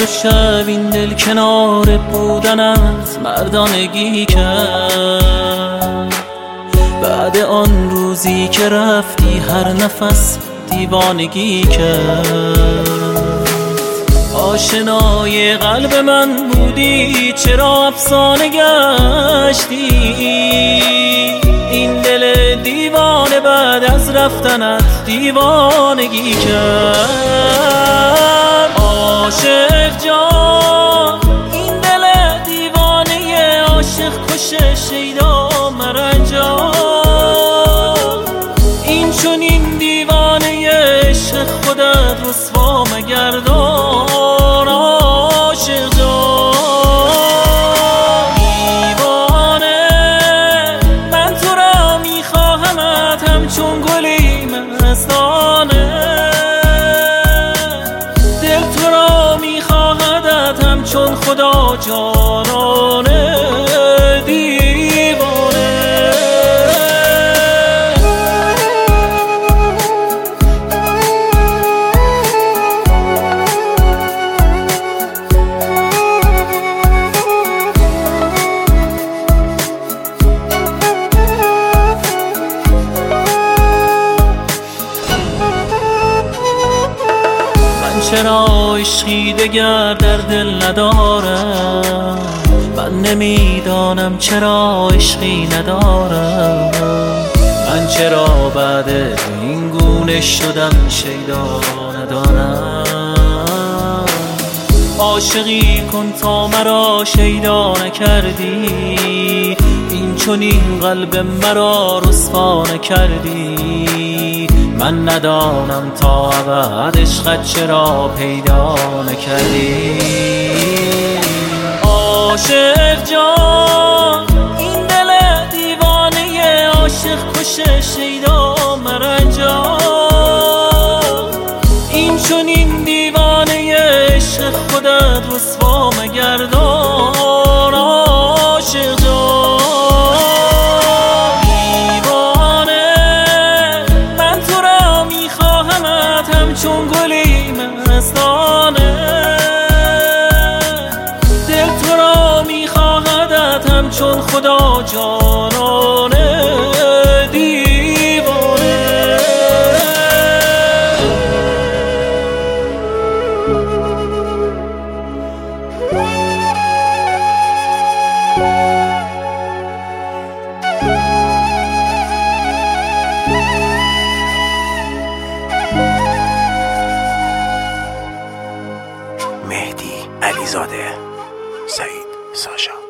و شب این دل کنار بودنت مردانگی کرد. بعد آن روزی که رفتی هر نفس دیوانگی کرد. آشنای قلب من بودی چرا افسانه گشتی؟ این دل دیوانه بعد از رفتنت دیوانگی کرد. عاشق جان این دل دیوانه عاشق کش شیدا مرنجان. این چون این دیوانه عشق خودت رسوا مگردان. عاشق جان دیوانه من تو را میخواهمت همچون گلی مستانه. دل تو را میخواهدت همچون خدا جانانه. چرا عشقی دگر در دل ندارم؟ من نمیدانم چرا عشقی ندارم. من چرا بعد این گونه شدم شیدا ندانم. عاشقی کن تا مرا شیدا نکردی، این چنین قلب مرا رسوا نکردی. من ندانم تا ابد عشقت چرا پیدا نکردی. عاشق جان این دل دیوانه عاشق کش شیدا مرنجان. این چنین دیوانه عشق خودت رسوا مگردان. عاشق جان چون گلی مستانه. دل تو را میخواهدت همچون خدا جانانه. دیوانه مهدی علیزاده، سعید ساشا.